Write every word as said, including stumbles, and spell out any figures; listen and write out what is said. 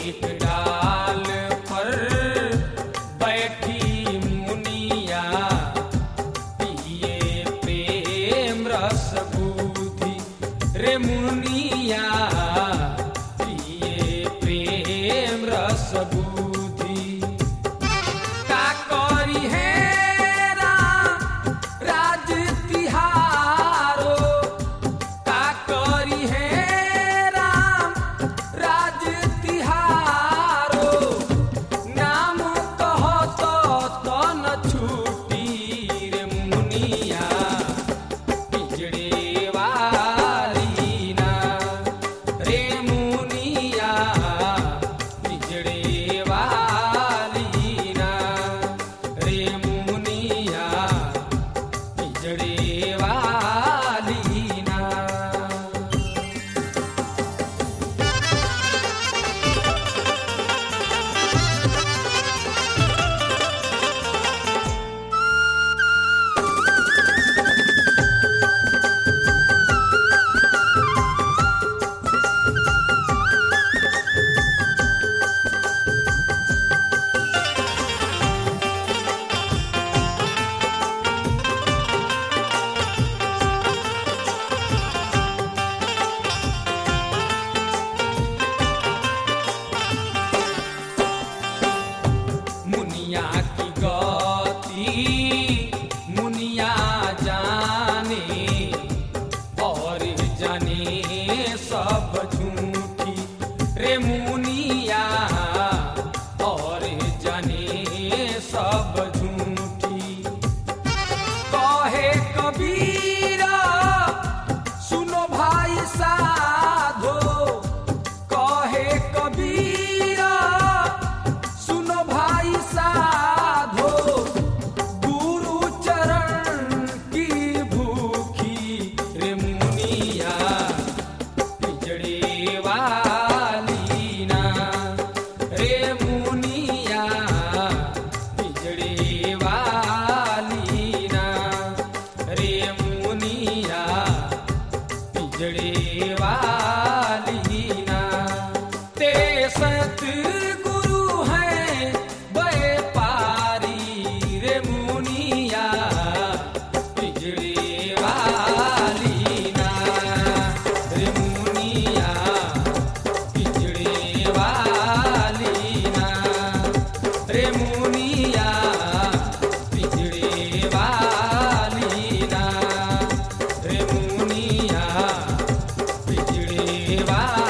एक डाल पर बैठी मुनिया, पिए प्रेम रस बुद्धि रे मुनिया, पिए प्रेम रस बुद्धि। का करी है राम राज तिहारो, का करी है राम राज तिहारो, नाम कहो तो तो न छूटी रे मुनिया, पिजड़े वाली ना रे मुनिया, पिजड़े वाली ना रे मुनिया, पिजड़े वाली ना। मुनिया की गति मुनिया जाने, और जाने सब झूठी रे मुनिया, और जाने सब झूठी। कहे कबीरा सुनो भाई साधो, कहे कबीरा सुनो भाई साधो, गुरु चरण की भूखी रे मुनिया, पिजड़े वाली ना रे मुनिया, पिजड़े वाली ना रे मुनिया, पिजड़े वाली ना। तेरे सतगुरु हैं व्यापारी रे मुनिया, पिजड़े वाली ना रे मुनिया, पिजड़े वाली ना रे मुनिया, पिजड़े वाली ना रे मुनिया, पिजड़े वाली।